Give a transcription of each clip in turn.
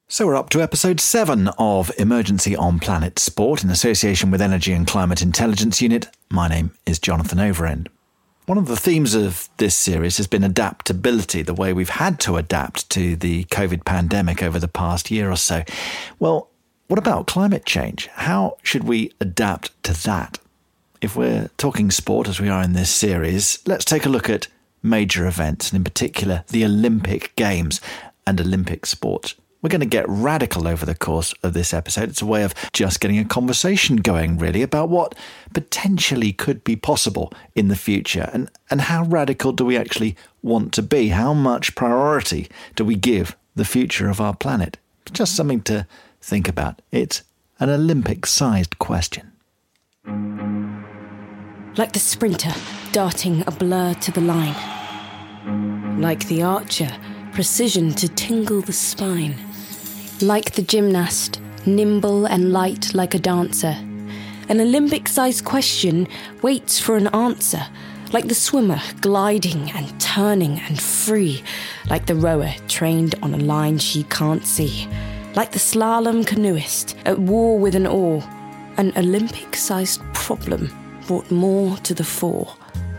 So we're up to episode 7 of Emergency on Planet Sport in association with Energy and Climate Intelligence Unit. My name is Jonathan Overend. One of the themes of this series has been adaptability, the way we've had to adapt to the COVID pandemic over the past year or so. Well, what about climate change? How should we adapt to that? If we're talking sport, as we are in this series, let's take a look at major events, and in particular, the Olympic Games and Olympic sports. We're going to get radical over the course of this episode. It's a way of just getting a conversation going, really, about what potentially could be possible in the future and how radical do we actually want to be? How much priority do we give the future of our planet? Just something to think about. It's an Olympic-sized question. Like the sprinter darting a blur to the line. Like the archer, precision to tingle the spine. Like the gymnast, nimble and light like a dancer. An Olympic-sized question waits for an answer. Like the swimmer, gliding and turning and free. Like the rower, trained on a line she can't see. Like the slalom canoeist, at war with an oar. An Olympic-sized problem brought more to the fore.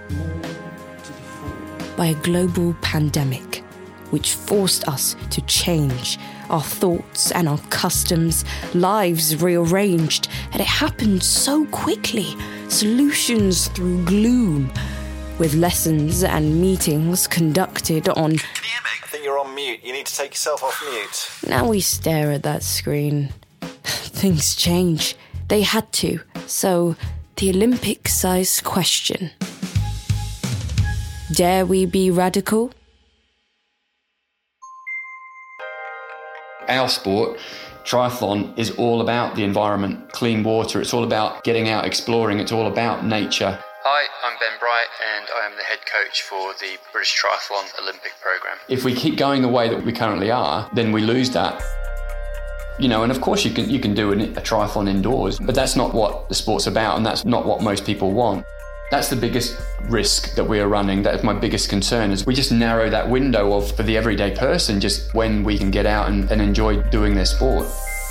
By a global pandemic, which forced us to change our thoughts and our customs, lives rearranged, and it happened so quickly, solutions through gloom, with lessons and meetings conducted on... Can you hear me? I think you're on mute. You need to take yourself off mute. Now we stare at that screen. Things change. They had to. So, the Olympic-sized question. Dare we be radical? Our sport, triathlon, is all about the environment, clean water. It's all about getting out, exploring. It's all about nature. Hi, I'm Ben Bright and I am the head coach for the British Triathlon Olympic programme. If we keep going the way that we currently are, then we lose that. You know, and of course you can do a triathlon indoors, but that's not what the sport's about and that's not what most people want. That's the biggest risk that we are running. That is my biggest concern, is we just narrow that window of, for the everyday person, just when we can get out and enjoy doing their sport.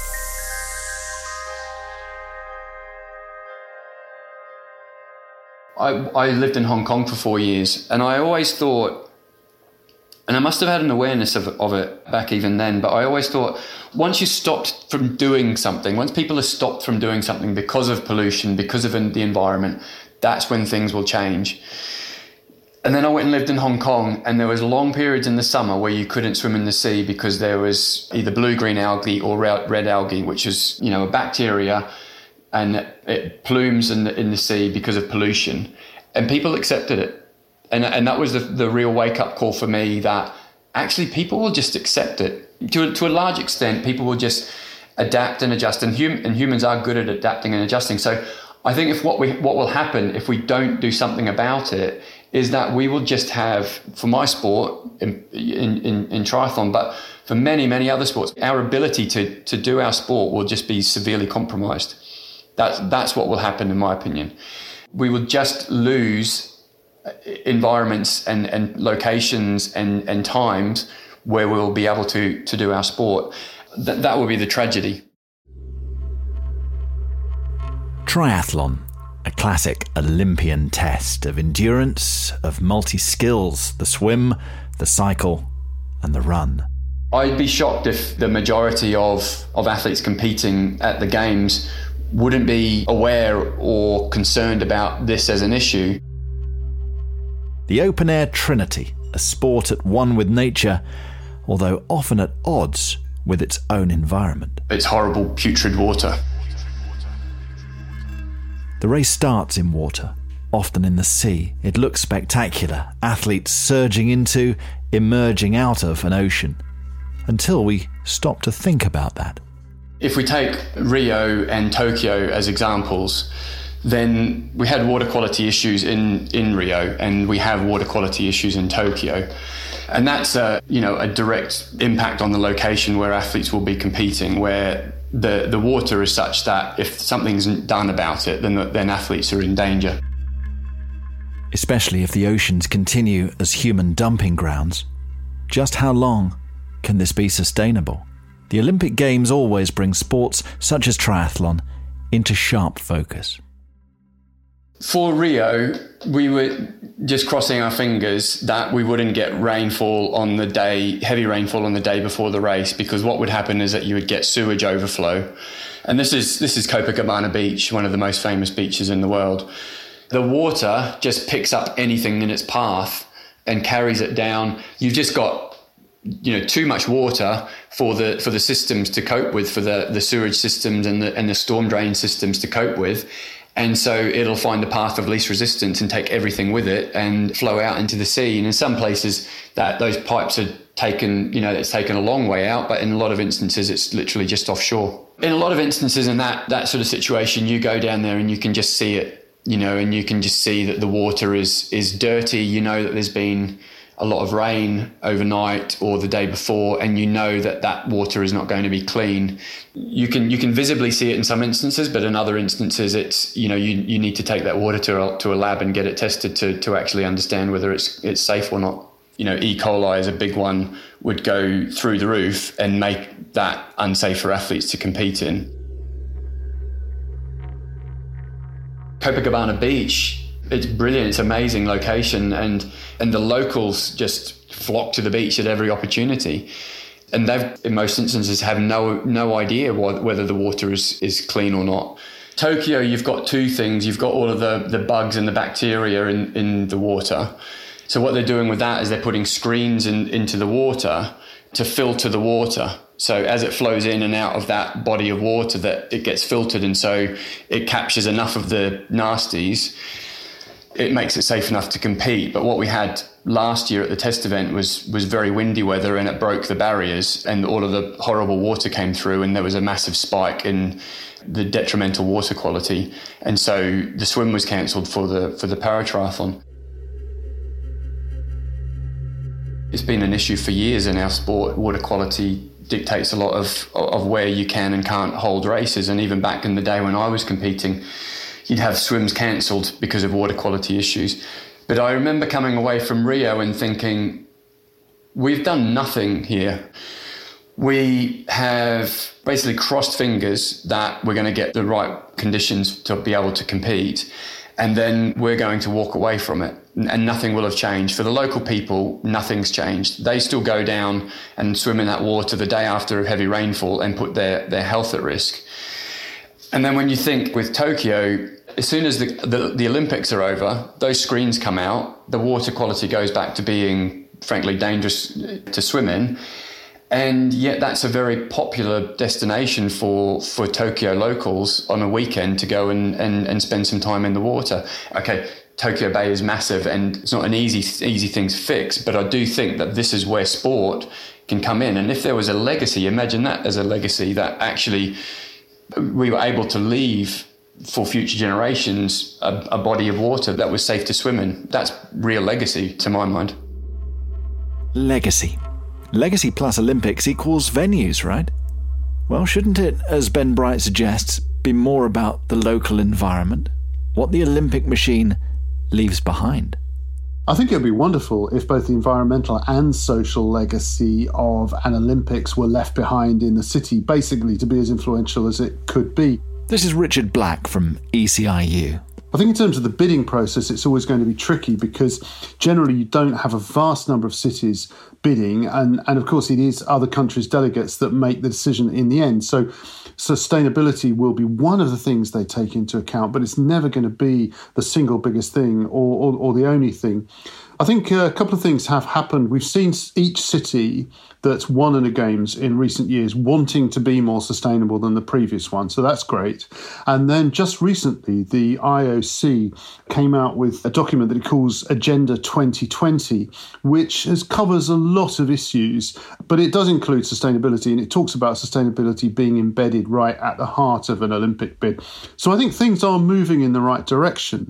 I lived in Hong Kong for 4 years, and I always thought, and I must have had an awareness of it back even then, but I always thought, once you stopped from doing something, once people have stopped from doing something because of pollution, because of the environment, that's when things will change. And then I went and lived in Hong Kong, and there was long periods in the summer where you couldn't swim in the sea because there was either blue-green algae or red algae, which is, you know, a bacteria, and it plumes in the sea because of pollution. And people accepted it. And that was the real wake-up call for me, that actually people will just accept it. To a large extent, people will just adapt and adjust, and humans are good at adapting and adjusting. So I think what will happen if we don't do something about it is that we will just have, for my sport in triathlon, but for many other sports, our ability to do our sport will just be severely compromised. That's what will happen, in my opinion. We will just lose environments and locations and times where we'll be able to do our sport. That will be the tragedy. Triathlon, a classic Olympian test of endurance, of multi-skills, the swim, the cycle, and the run. I'd be shocked if the majority of athletes competing at the Games wouldn't be aware or concerned about this as an issue. The open-air trinity, a sport at one with nature, although often at odds with its own environment. It's horrible, putrid water. The race starts in water, often in the sea. It looks spectacular, athletes surging into, emerging out of an ocean, until we stop to think about that. If we take Rio and Tokyo as examples, then we had water quality issues in Rio, and we have water quality issues in Tokyo. And that's a direct impact on the location where athletes will be competing, where the water is such that if something's done about it, then athletes are in danger. Especially if the oceans continue as human dumping grounds. Just how long can this be sustainable? the Olympic Games always bring sports such as triathlon into sharp focus. For Rio, we were just crossing our fingers that we wouldn't get rainfall on the day, heavy rainfall on the day before the race, because what would happen is that you would get sewage overflow. And this is Copacabana Beach, one of the most famous beaches in the world. The water just picks up anything in its path and carries it down. You've just got, too much water for the systems to cope with, for the sewage systems and the storm drain systems to cope with. And so it'll find the path of least resistance and take everything with it and flow out into the sea. And in some places that those pipes are taken, it's taken a long way out, but in a lot of instances, it's literally just offshore. In a lot of instances in that sort of situation, you go down there and you can just see it, and you can just see that the water is dirty. That there's been a lot of rain overnight or the day before, and that water is not going to be clean. You can visibly see it in some instances, but in other instances, it's you need to take that water to a lab and get it tested to actually understand whether it's safe or not. E. coli is a big one, would go through the roof and make that unsafe for athletes to compete in. Copacabana Beach, it's brilliant, it's an amazing location, and the locals just flock to the beach at every opportunity. And they've, in most instances, have no idea whether the water is clean or not. Tokyo, you've got two things. You've got all of the bugs and the bacteria in the water. So what they're doing with that is they're putting screens into the water to filter the water. So as it flows in and out of that body of water, that it gets filtered, and so it captures enough of the nasties. It makes it safe enough to compete. But what we had last year at the test event was very windy weather, and it broke the barriers, and all of the horrible water came through, and there was a massive spike in the detrimental water quality. And so the swim was cancelled for the paratriathlon. It's been an issue for years in our sport. Water quality dictates a lot of where you can and can't hold races. And even back in the day when I was competing, you'd have swims cancelled because of water quality issues. But I remember coming away from Rio and thinking, we've done nothing here. We have basically crossed fingers that we're going to get the right conditions to be able to compete. And then we're going to walk away from it, and nothing will have changed. For the local people, nothing's changed. They still go down and swim in that water the day after heavy rainfall and put their health at risk. And then when you think with Tokyo, as soon as the Olympics are over, those screens come out, the water quality goes back to being, frankly, dangerous to swim in. And yet that's a very popular destination for Tokyo locals on a weekend to go and spend some time in the water. Okay, Tokyo Bay is massive and it's not an easy thing to fix, but I do think that this is where sport can come in. And if there was a legacy, imagine that as a legacy, that actually we were able to leave for future generations a body of water that was safe to swim in. That's real legacy to my mind. Legacy. Legacy plus Olympics equals venues, right? Well, shouldn't it, as Ben Bright suggests, be more about the local environment? What the Olympic machine leaves behind? I think it would be wonderful if both the environmental and social legacy of an Olympics were left behind in the city, basically to be as influential as it could be. This is Richard Black from ECIU. I think in terms of the bidding process, it's always going to be tricky because generally you don't have a vast number of cities bidding. And of course, it is other countries' delegates that make the decision in the end. So sustainability will be one of the things they take into account, but it's never going to be the single biggest thing or the only thing. I think a couple of things have happened. We've seen each city that's won in the Games in recent years wanting to be more sustainable than the previous one. So that's great. And then just recently, the IOC came out with a document that it calls Agenda 2020, which covers a lot of issues, but it does include sustainability, and it talks about sustainability being embedded right at the heart of an Olympic bid. So I think things are moving in the right direction.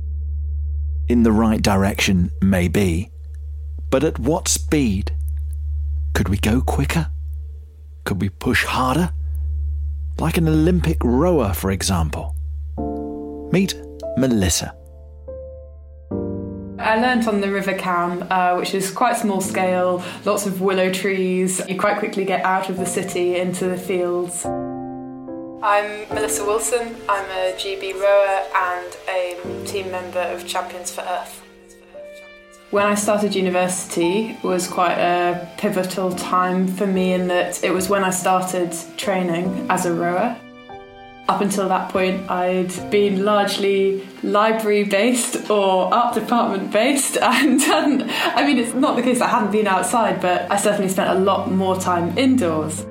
In the right direction, maybe. But at what speed? Could we go quicker? Could we push harder? Like an Olympic rower, for example. Meet Melissa. I learnt on the River Cam, which is quite small scale, lots of willow trees. You quite quickly get out of the city into the fields. I'm Melissa Wilson. I'm a GB rower and a team member of Champions for Earth. When I started university was quite a pivotal time for me in that it was when I started training as a rower. Up until that point, I'd been largely library-based or art department-based and it's not the case that I hadn't been outside, but I certainly spent a lot more time indoors.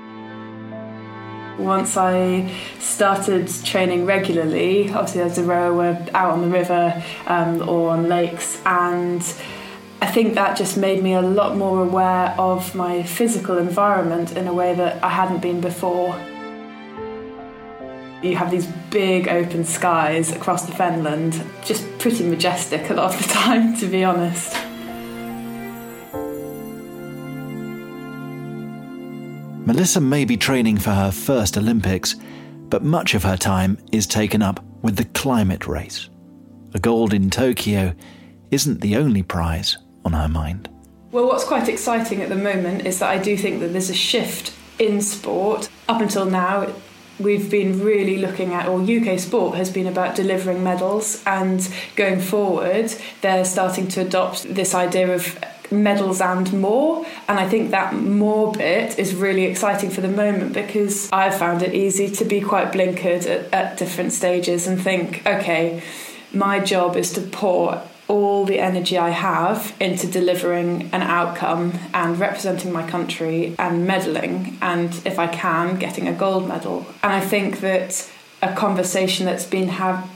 Once I started training regularly, obviously as a rower, we're out on the river or on lakes, and I think that just made me a lot more aware of my physical environment in a way that I hadn't been before. You have these big open skies across the Fenland, just pretty majestic a lot of the time, to be honest. Melissa may be training for her first Olympics, but much of her time is taken up with the climate race. A gold in Tokyo isn't the only prize on her mind. Well, what's quite exciting at the moment is that I do think that there's a shift in sport. Up until now, we've been really looking at, or UK sport has been about delivering medals, and going forward, they're starting to adopt this idea of medals and more, and I think that more bit is really exciting for the moment because I've found it easy to be quite blinkered at different stages and think, okay, my job is to pour all the energy I have into delivering an outcome and representing my country and medaling, and if I can, getting a gold medal. And I think that a conversation that's been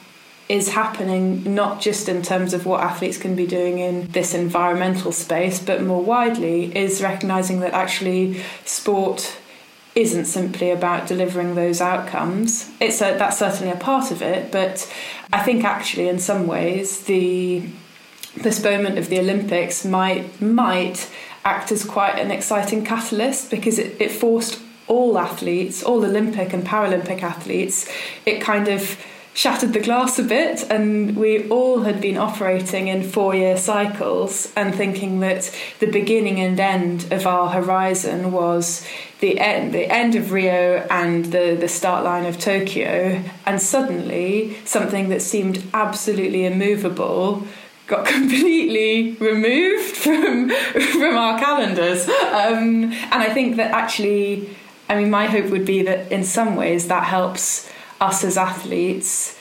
is happening not just in terms of what athletes can be doing in this environmental space, but more widely is recognising that actually sport isn't simply about delivering those outcomes. That's certainly a part of it, but I think actually in some ways the postponement of the Olympics might act as quite an exciting catalyst because it forced all athletes, all Olympic and Paralympic athletes, it kind of shattered the glass a bit, and we all had been operating in 4-year cycles and thinking that the beginning and end of our horizon was the end of Rio and the start line of Tokyo, and suddenly something that seemed absolutely immovable got completely removed from our calendars. And I think that actually, my hope would be that in some ways that helps us as athletes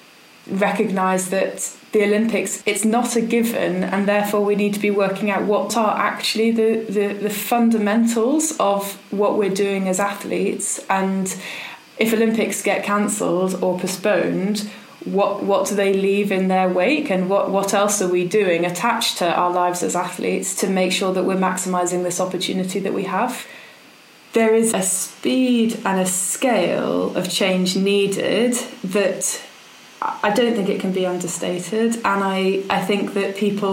recognise that the Olympics, it's not a given, and therefore we need to be working out what are actually the fundamentals of what we're doing as athletes. And if Olympics get cancelled or postponed, what do they leave in their wake, and what else are we doing attached to our lives as athletes to make sure that we're maximising this opportunity that we have? There is a speed and a scale of change needed that I don't think it can be understated, and I think that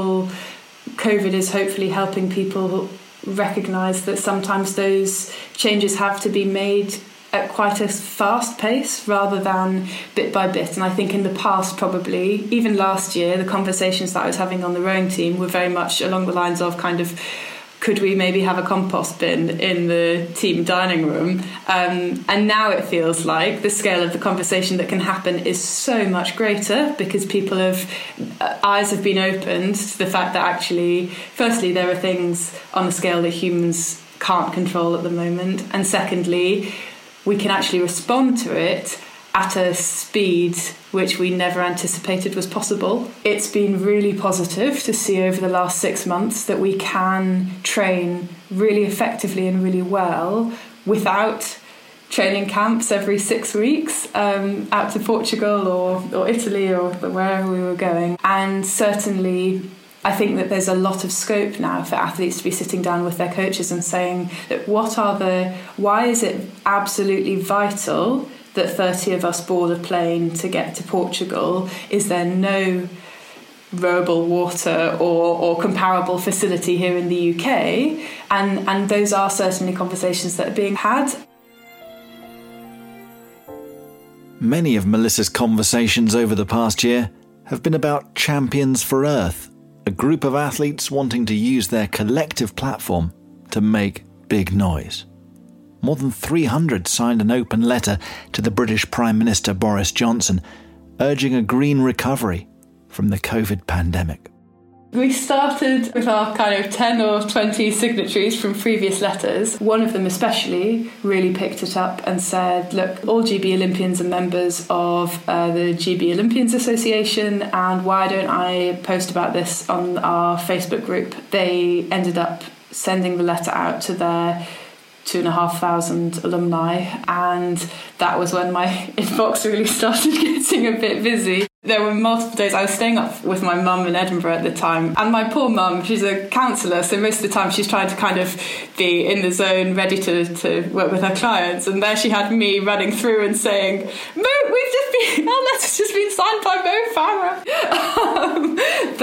COVID is hopefully helping people recognise that sometimes those changes have to be made at quite a fast pace rather than bit by bit. And I think in the past, probably even last year, the conversations that I was having on the rowing team were very much along the lines of kind of, could we maybe have a compost bin in the team dining room? And now it feels like the scale of the conversation that can happen is so much greater because eyes have been opened to the fact that actually, firstly, there are things on a scale that humans can't control at the moment. And secondly, we can actually respond to it at a speed which we never anticipated was possible. It's been really positive to see over the last 6 months that we can train really effectively and really well without training camps every 6 weeks out to Portugal or Italy or wherever we were going. And certainly I think that there's a lot of scope now for athletes to be sitting down with their coaches and saying that why is it absolutely vital that 30 of us board a plane to get to Portugal? Is there no rowable water or comparable facility here in the UK? And those are certainly conversations that are being had. Many of Melissa's conversations over the past year have been about Champions for Earth, a group of athletes wanting to use their collective platform to make big noise. More than 300 signed an open letter to the British Prime Minister Boris Johnson, urging a green recovery from the COVID pandemic. We started with our kind of 10 or 20 signatories from previous letters. One of them especially really picked it up and said, look, all GB Olympians are members of the GB Olympians Association, and why don't I post about this on our Facebook group? They ended up sending the letter out to their 2,500 alumni, and that was when my inbox really started getting a bit busy. There were multiple days I was staying up with my mum in Edinburgh at the time, and my poor mum, she's a counsellor, so most of the time she's trying to kind of be in the zone, ready to work with her clients, and there she had me running through and saying, our letter's just been signed by Mo Farah.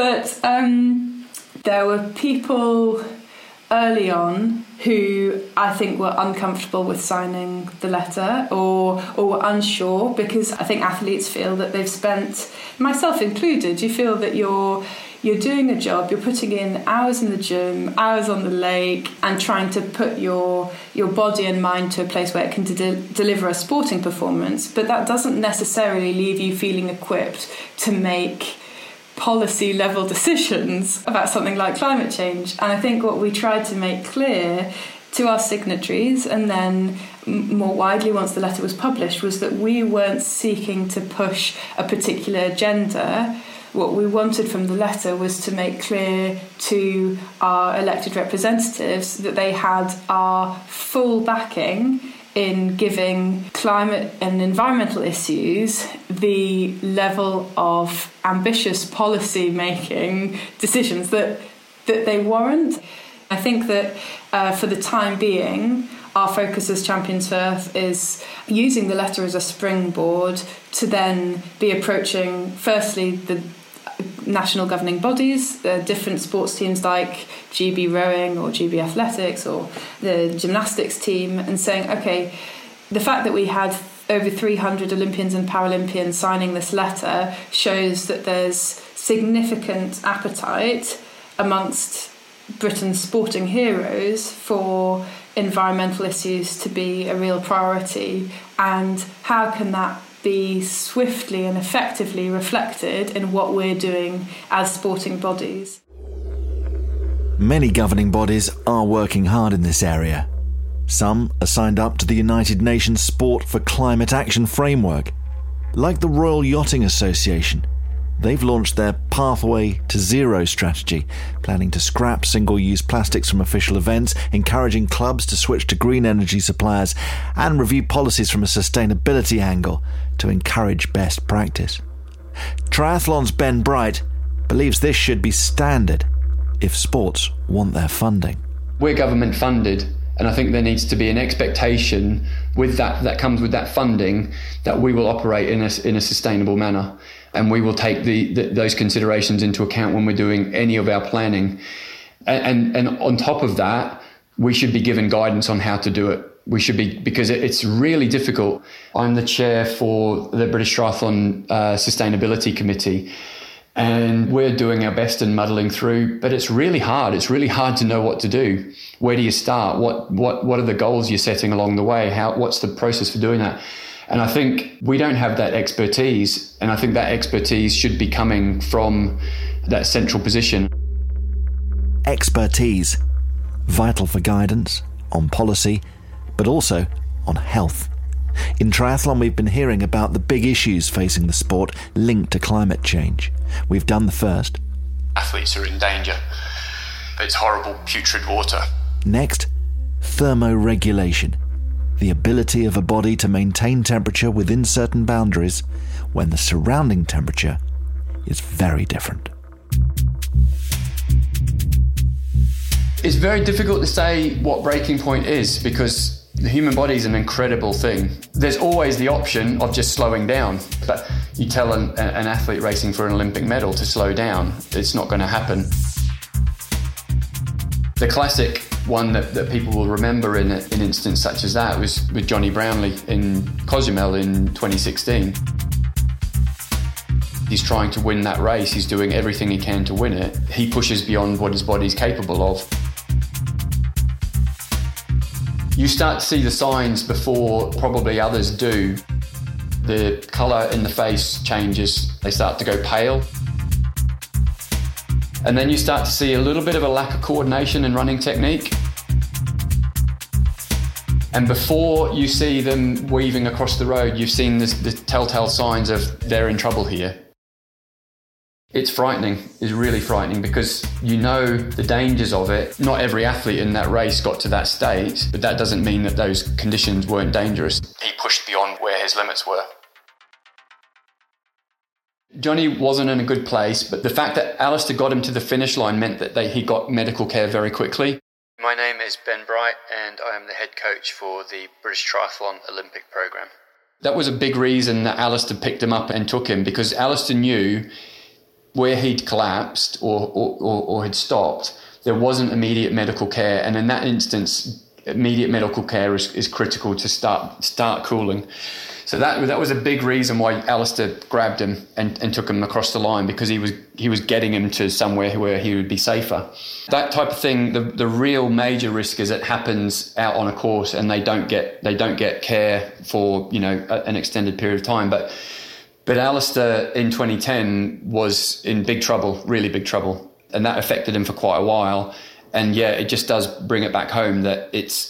But there were people early on who I think were uncomfortable with signing the letter or were unsure, because I think athletes feel that they've spent, myself included, you feel that you're doing a job, you're putting in hours in the gym, hours on the lake, and trying to put your body and mind to a place where it can deliver a sporting performance, but that doesn't necessarily leave you feeling equipped to make policy level decisions about something like climate change. And I think what we tried to make clear to our signatories, and then more widely once the letter was published, was that we weren't seeking to push a particular agenda. What we wanted from the letter was to make clear to our elected representatives that they had our full backing in giving climate and environmental issues the level of ambitious policy making decisions that they warrant. I think that for the time being, our focus as Champions for Earth is using the letter as a springboard to then be approaching, firstly, the national governing bodies, different sports teams like GB Rowing or GB Athletics or the gymnastics team, and saying, okay, the fact that we had over 300 Olympians and Paralympians signing this letter shows that there's significant appetite amongst Britain's sporting heroes for environmental issues to be a real priority, and how can that be swiftly and effectively reflected in what we're doing as sporting bodies. Many governing bodies are working hard in this area. Some are signed up to the United Nations Sport for Climate Action Framework. Like the Royal Yachting Association, they've launched their Pathway to Zero strategy, planning to scrap single-use plastics from official events, encouraging clubs to switch to green energy suppliers, and review policies from a sustainability angle to encourage best practice. Triathlon's Ben Bright believes this should be standard if sports want their funding. We're government funded, and I think there needs to be an expectation with that comes with that funding, that we will operate in a sustainable manner, and we will take those considerations into account when we're doing any of our planning. And on top of that, we should be given guidance on how to do it. We should be, because it's really difficult. I'm the chair for the British Triathlon Sustainability Committee, and we're doing our best and muddling through, but it's really hard. It's really hard to know what to do. Where do you start? What are the goals you're setting along the way? What's the process for doing that? And I think we don't have that expertise, and I think that expertise should be coming from that central position. Expertise, vital for guidance on policy, but also on health. In triathlon, we've been hearing about the big issues facing the sport linked to climate change. We've done the first. Athletes are in danger. It's horrible, putrid water. Next, thermoregulation. The ability of a body to maintain temperature within certain boundaries when the surrounding temperature is very different. It's very difficult to say what breaking point is, because the human body is an incredible thing. There's always the option of just slowing down, but you tell an athlete racing for an Olympic medal to slow down, it's not going to happen. The classic one that people will remember in an instance such as that was with Johnny Brownlee in Cozumel in 2016. He's trying to win that race. He's doing everything he can to win it. He pushes beyond what his body's capable of. You start to see the signs before probably others do. The colour in the face changes. They start to go pale. And then you start to see a little bit of a lack of coordination and running technique. And before you see them weaving across the road, you've seen the telltale signs of they're in trouble here. It's frightening, it's really frightening, because you know the dangers of it. Not every athlete in that race got to that state, but that doesn't mean that those conditions weren't dangerous. He pushed beyond where his limits were. Johnny wasn't in a good place, but the fact that Alistair got him to the finish line meant that he got medical care very quickly. My name is Ben Bright and I am the head coach for the British Triathlon Olympic programme. That was a big reason that Alistair picked him up and took him, because Alistair knew where he'd collapsed or had stopped, there wasn't immediate medical care. And in that instance, immediate medical care is critical to start cooling. So that was a big reason why Alistair grabbed him and took him across the line, because he was getting him to somewhere where he would be safer. That type of thing, the real major risk is it happens out on a course and they don't get care for an extended period of time. But Alistair in 2010 was in big trouble, really big trouble, and that affected him for quite a while. And yeah, it just does bring it back home that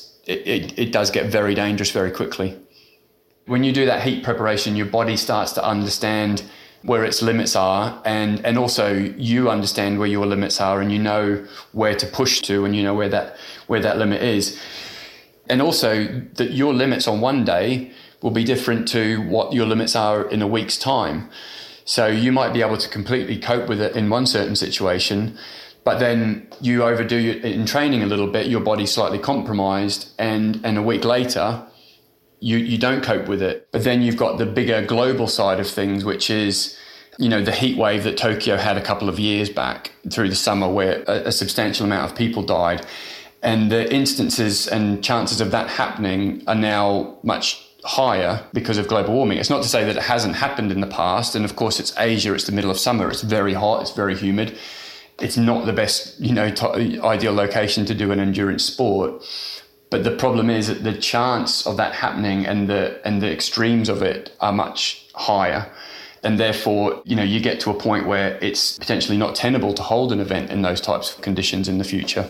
it does get very dangerous very quickly. When you do that heat preparation, your body starts to understand where its limits are, and also you understand where your limits are, and you know where to push to, and you know where that limit is. And also that your limits on one day will be different to what your limits are in a week's time. So you might be able to completely cope with it in one certain situation, but then you overdo it in training a little bit, your body's slightly compromised, and a week later, you don't cope with it. But then you've got the bigger global side of things, which is, the heat wave that Tokyo had a couple of years back through the summer, where a substantial amount of people died. And the instances and chances of that happening are now much higher because of global warming. It's not to say that it hasn't happened in the past. And of course, it's Asia, it's the middle of summer, it's very hot, it's very humid. It's not the best, ideal location to do an endurance sport. But the problem is that the chance of that happening and the extremes of it are much higher. And therefore, you get to a point where it's potentially not tenable to hold an event in those types of conditions in the future.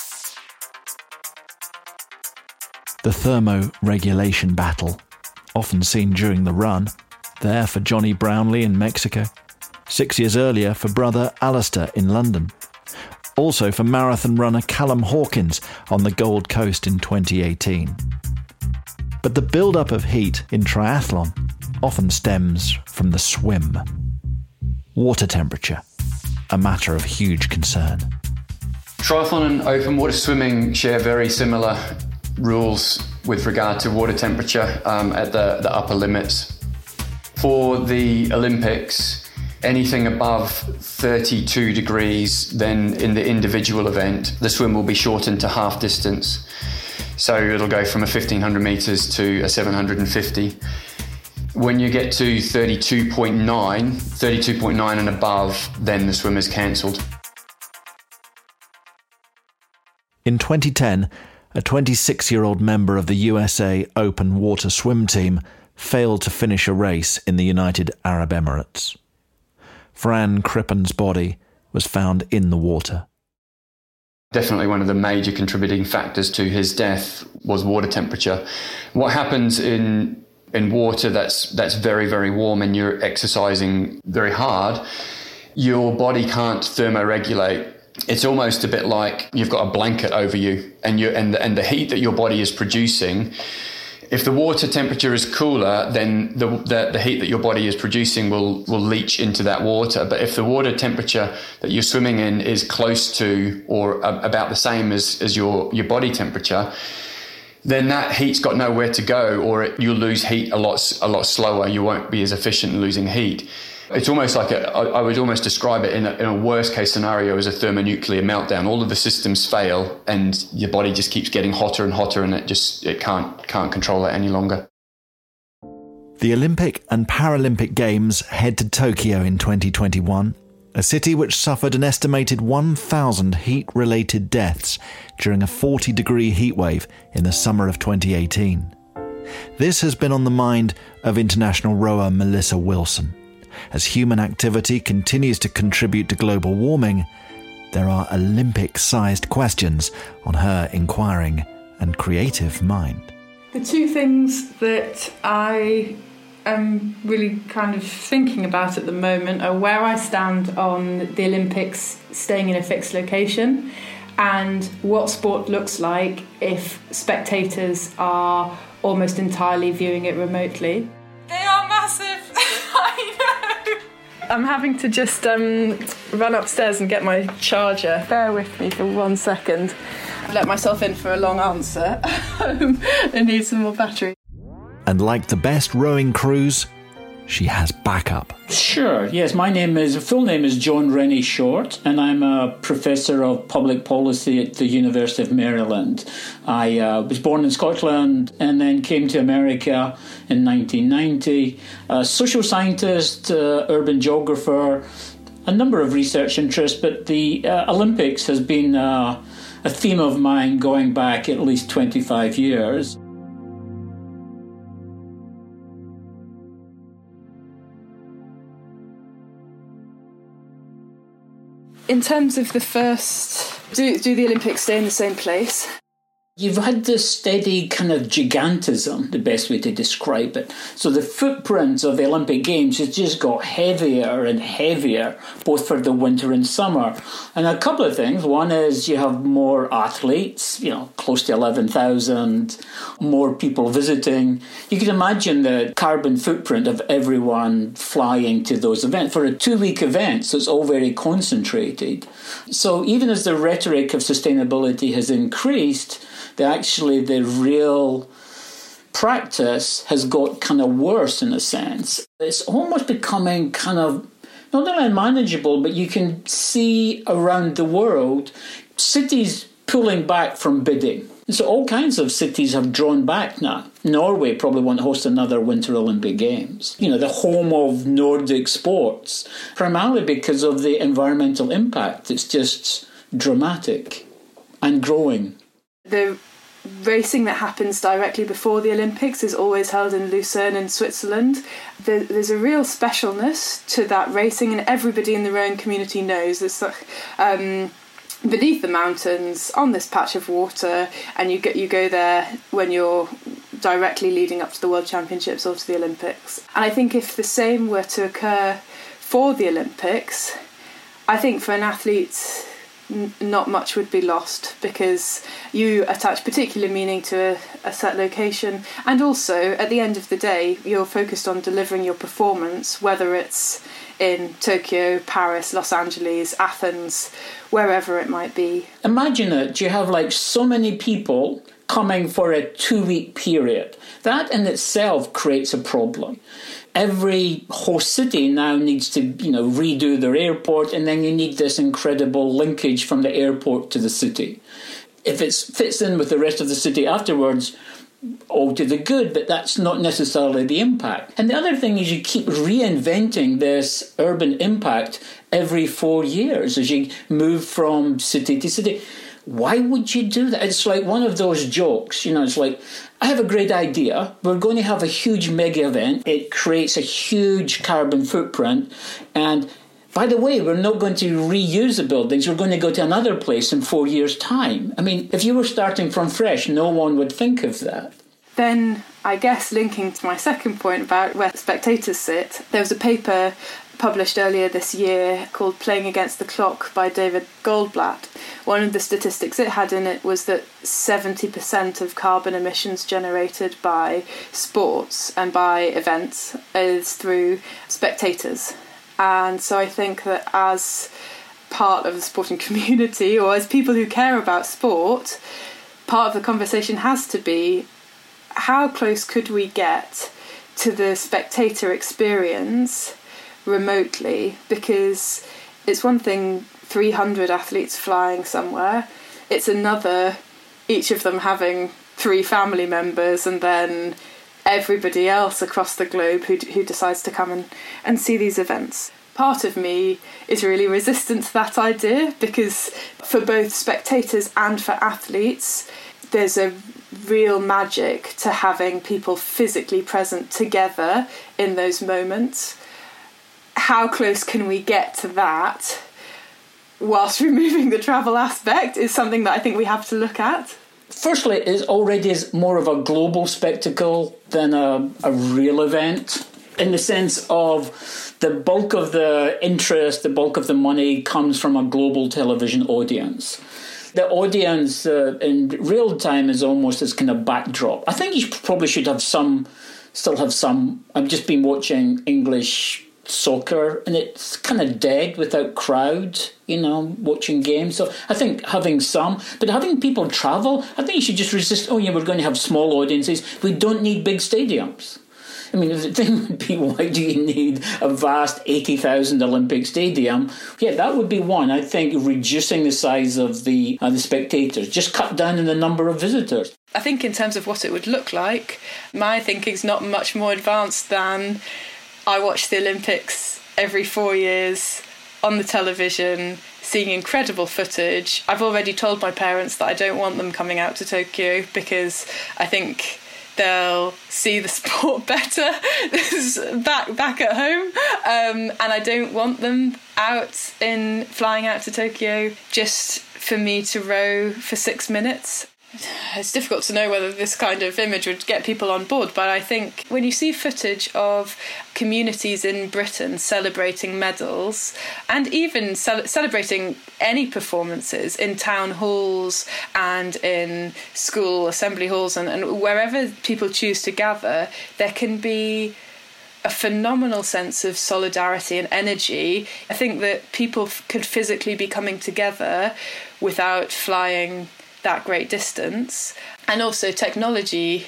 The thermoregulation battle, often seen during the run, there for Johnny Brownlee in Mexico, 6 years earlier for brother Alistair in London. Also for marathon runner Callum Hawkins on the Gold Coast in 2018. But the build-up of heat in triathlon often stems from the swim. Water temperature, a matter of huge concern. Triathlon and open water swimming share very similar rules with regard to water temperature at the upper limits. For the Olympics, anything above 32 degrees, then in the individual event, the swim will be shortened to half distance. So it'll go from a 1,500 metres to a 750. When you get to 32.9 and above, then the swim is cancelled. In 2010, a 26-year-old member of the USA Open Water Swim Team failed to finish a race in the United Arab Emirates. Fran Crippen's body was found in the water. Definitely one of the major contributing factors to his death was water temperature. What happens in water that's very, very warm and you're exercising very hard, your body can't thermoregulate. It's almost a bit like you've got a blanket over you, and the heat that your body is producing. If the water temperature is cooler, then the heat that your body is producing will leach into that water. But if the water temperature that you're swimming in is close to or about the same as your body temperature, then that heat's got nowhere to go, or you'll lose heat a lot slower. You won't be as efficient in losing heat. It's almost like I would almost describe it in a worst case scenario as a thermonuclear meltdown. All of the systems fail and your body just keeps getting hotter and hotter, and it can't control it any longer. The Olympic and Paralympic Games head to Tokyo in 2021, a city which suffered an estimated 1,000 heat-related deaths during a 40-degree heatwave in the summer of 2018. This has been on the mind of international rower Melissa Wilson. As human activity continues to contribute to global warming, there are Olympic-sized questions on her inquiring and creative mind. The two things that I am really kind of thinking about at the moment are where I stand on the Olympics staying in a fixed location and what sport looks like if spectators are almost entirely viewing it remotely. They are massive! I know! I'm having to just run upstairs and get my charger. Bear with me for 1 second. I've let myself in for a long answer. I need some more battery. And like the best rowing crews, she has backup. Sure, yes. My full name is John Rennie Short, and I'm a professor of public policy at the University of Maryland. I was born in Scotland and then came to America in 1990. A social scientist, urban geographer, a number of research interests, but the Olympics has been a theme of mine going back at least 25 years. In terms of the first, do the Olympics stay in the same place? You've had this steady kind of gigantism, the best way to describe it. So the footprint of the Olympic Games has just got heavier and heavier, both for the winter and summer. And a couple of things. One is you have more athletes, close to 11,000, more people visiting. You can imagine the carbon footprint of everyone flying to those events. For a 2-week event, so it's all very concentrated. So even as the rhetoric of sustainability has increased, the real practice has got kind of worse in a sense. It's almost becoming kind of not only unmanageable, but you can see around the world cities pulling back from bidding. So all kinds of cities have drawn back now. Norway probably won't host another Winter Olympic Games. The home of Nordic sports, primarily because of the environmental impact. It's just dramatic and growing. The racing that happens directly before the Olympics is always held in Lucerne in Switzerland. There's a real specialness to that racing, and everybody in the rowing community knows it's beneath the mountains on this patch of water, and you go there when you're directly leading up to the World Championships or to the Olympics. And I think if the same were to occur for the Olympics, I think for an athlete not much would be lost, because you attach particular meaning to a set location, and also at the end of the day you're focused on delivering your performance, whether it's in Tokyo, Paris, Los Angeles, Athens, wherever it might be. Imagine it, you have so many people coming for a 2-week period. That in itself creates a problem. Every host city now needs to, redo their airport, and then you need this incredible linkage from the airport to the city. If it fits in with the rest of the city afterwards, all to the good, but that's not necessarily the impact. And the other thing is you keep reinventing this urban impact every 4 years as you move from city to city. Why would you do that? It's like one of those jokes, it's like, I have a great idea. We're going to have a huge mega event. It creates a huge carbon footprint. And by the way, we're not going to reuse the buildings. We're going to go to another place in 4 years' time. I mean, if you were starting from fresh, no one would think of that. Then, I guess, linking to my second point about where spectators sit, there was a paper published earlier this year called Playing Against the Clock by David Goldblatt. One of the statistics it had in it was that 70% of carbon emissions generated by sports and by events is through spectators. And so I think that as part of the sporting community, or as people who care about sport, part of the conversation has to be, how close could we get to the spectator experience remotely? Because it's one thing 300 athletes flying somewhere, it's another each of them having 3 family members and then everybody else across the globe who decides to come and see these events. Part of me is really resistant to that idea, because for both spectators and for athletes, there's a real magic to having people physically present together in those moments. How close can we get to that whilst removing the travel aspect is something that I think we have to look at. Firstly, it already is more of a global spectacle than a real event, in the sense of the bulk of the interest, the bulk of the money comes from a global television audience. The audience in real time is almost this kind of backdrop. I think you probably should have still have some. I've just been watching English soccer and it's kind of dead without crowd, watching games. So I think having some, but having people travel, I think you should just resist. Oh yeah, we're going to have small audiences. We don't need big stadiums. I mean, the thing would be, why do you need a vast 80,000 Olympic stadium? Yeah, that would be one. I think reducing the size of the spectators, just cut down on the number of visitors. I think in terms of what it would look like, my thinking's not much more advanced than I watch the Olympics every 4 years on the television, seeing incredible footage. I've already told my parents that I don't want them coming out to Tokyo because I think they'll see the sport better back at home, and I don't want them flying out to Tokyo just for me to row for 6 minutes. It's difficult to know whether this kind of image would get people on board, but I think when you see footage of communities in Britain celebrating medals and even celebrating any performances in town halls and in school assembly halls and wherever people choose to gather, there can be a phenomenal sense of solidarity and energy. I think that people could physically be coming together without flying that great distance, and also technology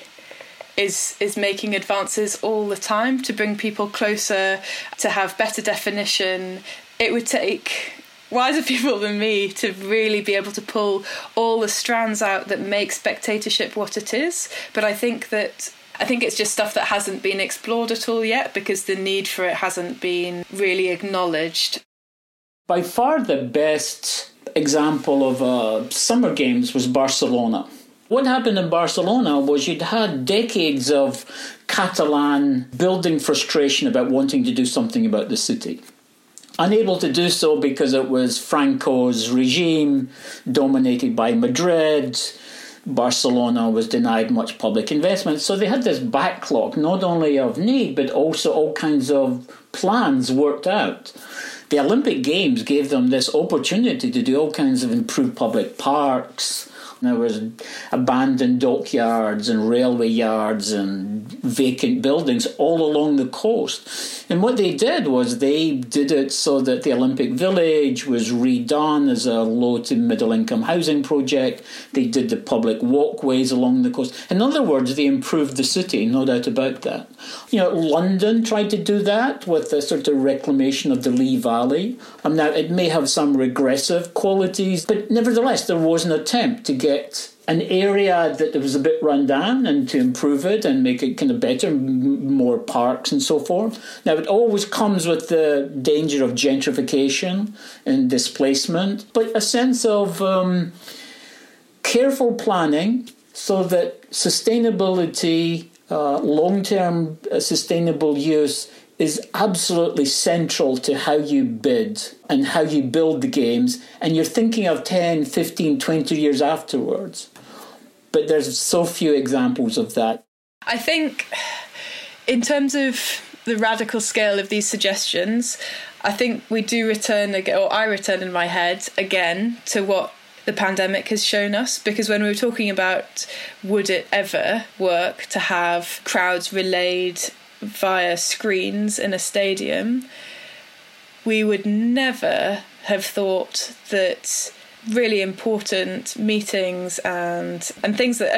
is making advances all the time to bring people closer, to have better definition. It would take wiser people than me to really be able to pull all the strands out that make spectatorship what it is, but I think it's just stuff that hasn't been explored at all yet because the need for it hasn't been really acknowledged. By far the best example of Summer Games was Barcelona. What happened in Barcelona was you'd had decades of Catalan building frustration about wanting to do something about the city. Unable to do so because it was Franco's regime, dominated by Madrid. Barcelona was denied much public investment. So they had this backlog, not only of need, but also all kinds of plans worked out. The Olympic Games gave them this opportunity to do all kinds of improved public parks. There was abandoned dockyards and railway yards and vacant buildings all along the coast. And what they did was they did it so that the Olympic Village was redone as a low to middle income housing project. They did the public walkways along the coast. In other words, they improved the city, no doubt about that. London tried to do that with the sort of reclamation of the Lee Valley. Now, it may have some regressive qualities, but nevertheless, there was an attempt to get an area that was a bit run down and to improve it and make it kind of better, more parks and so forth. Now, it always comes with the danger of gentrification and displacement, but a sense of careful planning so that sustainability, long-term sustainable use is absolutely central to how you bid and how you build the games. And you're thinking of 10, 15, 20 years afterwards. But there's so few examples of that. I think in terms of the radical scale of these suggestions, I think we do return again, or I return in my head again to what the pandemic has shown us, because when we were talking about would it ever work to have crowds relayed via screens in a stadium, we would never have thought that really important meetings and things that,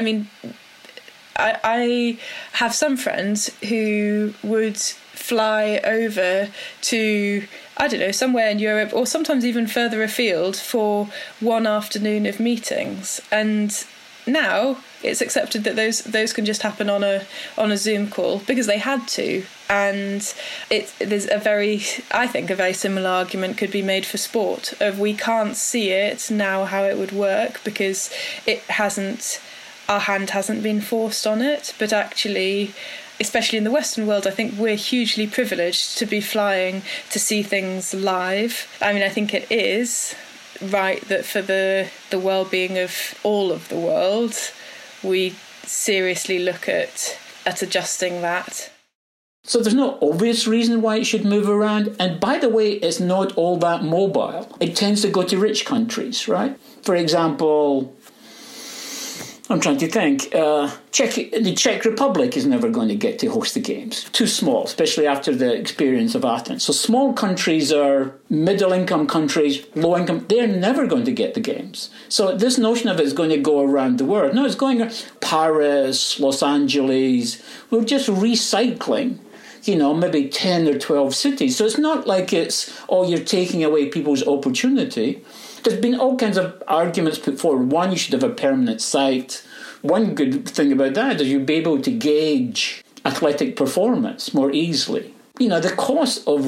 I have some friends who would fly over to, somewhere in Europe or sometimes even further afield for one afternoon of meetings. And now it's accepted that those can just happen on a Zoom call because they had to. And there's a very similar argument could be made for sport of we can't see it now how it would work because our hand hasn't been forced on it. But actually, especially in the Western world, I think we're hugely privileged to be flying to see things live. I mean, I think it is right that for the well-being of all of the world, we seriously look at adjusting that. So there's no obvious reason why it should move around. And by the way, it's not all that mobile. It tends to go to rich countries, right? For example, I'm trying to think. The Czech Republic is never going to get to host the games. Too small, especially after the experience of Athens. So small countries are middle-income countries, low-income. They're never going to get the games. So this notion of it's going to go around the world. No, it's going Paris, Los Angeles. We're just recycling, maybe 10 or 12 cities. So it's not like you're taking away people's opportunity. There's been all kinds of arguments put forward. One, you should have a permanent site. One good thing about that is you'll be able to gauge athletic performance more easily. The cost of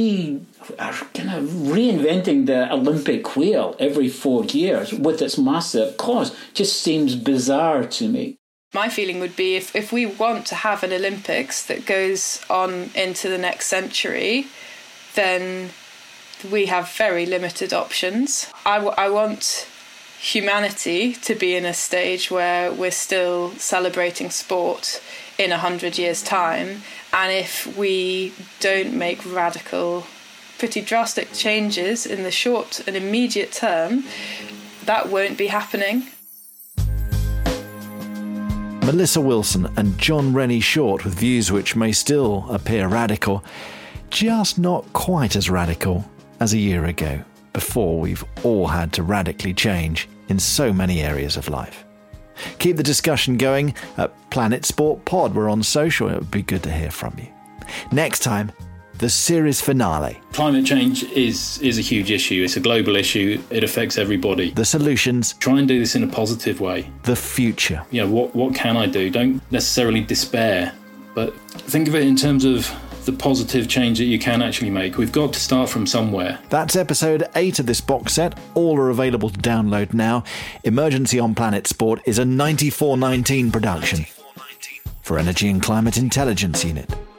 reinventing the Olympic wheel every 4 years with its massive cost just seems bizarre to me. My feeling would be if we want to have an Olympics that goes on into the next century, then we have very limited options. I want humanity to be in a stage where we're still celebrating sport in 100 years' time. And if we don't make radical, pretty drastic changes in the short and immediate term, that won't be happening. Melissa Wilson and John Rennie-Short with views which may still appear radical, just not quite as radical as a year ago, before we've all had to radically change in so many areas of life. Keep the discussion going at Planet Sport Pod. We're on social. It would be good to hear from you. Next time, the series finale. Climate change is a huge issue. It's a global issue. It affects everybody. The solutions. Try and do this in a positive way. The future. What can I do? Don't necessarily despair, but think of it in terms of the positive change that you can actually make. We've got to start from somewhere. That's episode 8 of this box set. All are available to download now. Emergency on Planet Sport is a 9419 production for Energy and Climate Intelligence Unit.